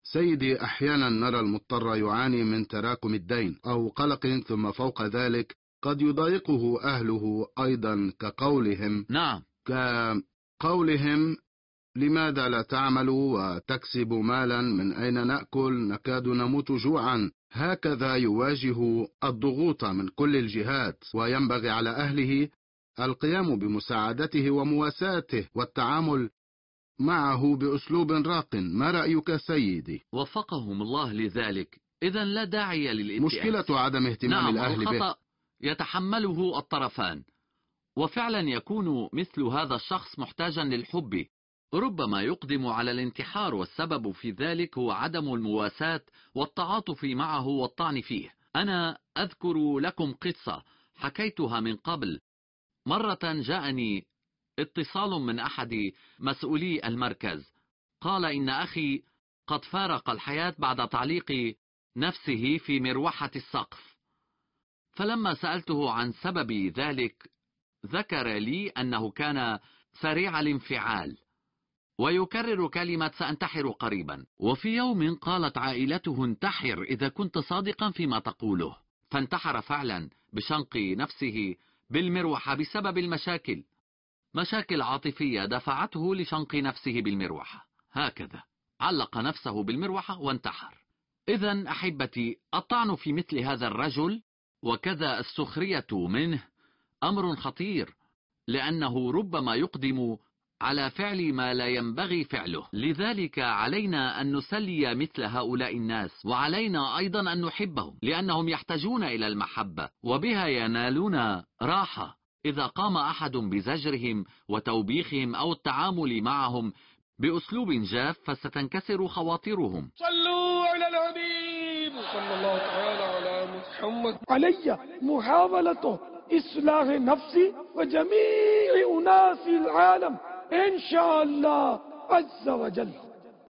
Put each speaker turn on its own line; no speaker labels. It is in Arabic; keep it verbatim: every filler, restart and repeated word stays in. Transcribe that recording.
سيدي، أحيانا نرى المضطر يعاني من تراكم الدين أو قلق، ثم فوق ذلك قد يضايقه أهله أيضا، كقولهم
نعم
كقولهم لماذا لا تعمل وتكسب مالا؟ من أين نأكل؟ نكاد نموت جوعا. هكذا يواجه الضغوط من كل الجهات، وينبغي على أهله القيام بمساعدته ومواساته والتعامل معه بأسلوب راق. ما رأيك سيدي؟
وفقهم الله لذلك. إذن لا داعي للانتئاس.
مشكلة عدم اهتمام
نعم،
الأهل به.
الخطأ يتحمله الطرفان، وفعلا يكون مثل هذا الشخص محتاجا للحب، ربما يقدم على الانتحار، والسبب في ذلك هو عدم المواساة والتعاطف معه والطعن فيه. أنا أذكر لكم قصة حكيتها من قبل. مرة جاءني اتصال من أحد مسؤولي المركز، قال إن أخي قد فارق الحياة بعد تعليق نفسه في مروحة السقف. فلما سألته عن سبب ذلك ذكر لي أنه كان سريع الانفعال ويكرر كلمة سأنتحر قريبا. وفي يوم قالت عائلته: انتحر إذا كنت صادقا فيما تقوله. فانتحر فعلا بشنق نفسه بالمروحة بسبب المشاكل، مشاكل عاطفية دفعته لشنق نفسه بالمروحة. هكذا علق نفسه بالمروحة وانتحر. إذن أحبتي، الطعن في مثل هذا الرجل وكذا السخرية منه أمر خطير، لأنه ربما يقدم على فعل ما لا ينبغي فعله. لذلك علينا أن نسلي مثل هؤلاء الناس، وعلينا أيضا أن نحبهم، لأنهم يحتاجون إلى المحبة وبها ينالون راحة. إذا قام أحد بزجرهم وتوبيخهم أو التعامل معهم بأسلوب جاف فستنكسر خواطرهم.
صلوا على الحبيب صلى الله تعالى على محمد. علي محاولة إصلاح نفسي وجميع أناس العالم إن شاء الله عز وجل.